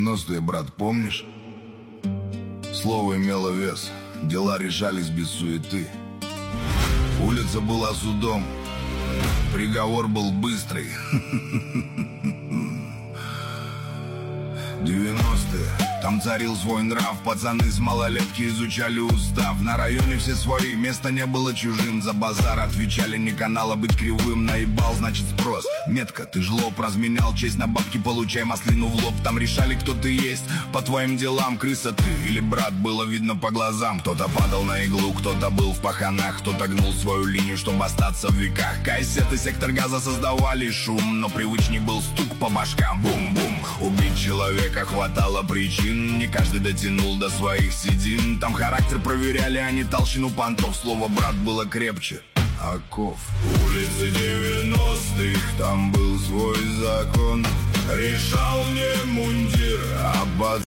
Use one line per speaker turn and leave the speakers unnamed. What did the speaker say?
90-е, брат, помнишь? Слово имело вес, дела решались без суеты. Улица была судом, приговор был быстрый. 90-е, там царил свой нрав. Пацаны с малолетки изучали устав. На районе все свои, места не было чужим. За базар отвечали, не канала быть кривым. Наебал, значит спрос, метка, ты жлоб. Разменял честь на бабки, получай маслину в лоб. Там решали, кто ты есть, по твоим делам. Крыса ты или брат, было видно по глазам. Кто-то падал на иглу, кто-то был в паханах, кто-то гнул свою линию, чтобы остаться в веках. Кассеты сектор газа создавали шум, но привычней был стук по башкам. Бум-бум, убить человека хватало причин, не каждый дотянул до своих седин. Там характер проверяли, а не толщину понтов. Слово брат было крепче оков. Улицы 90-х, там был свой закон. Решал не мундир, а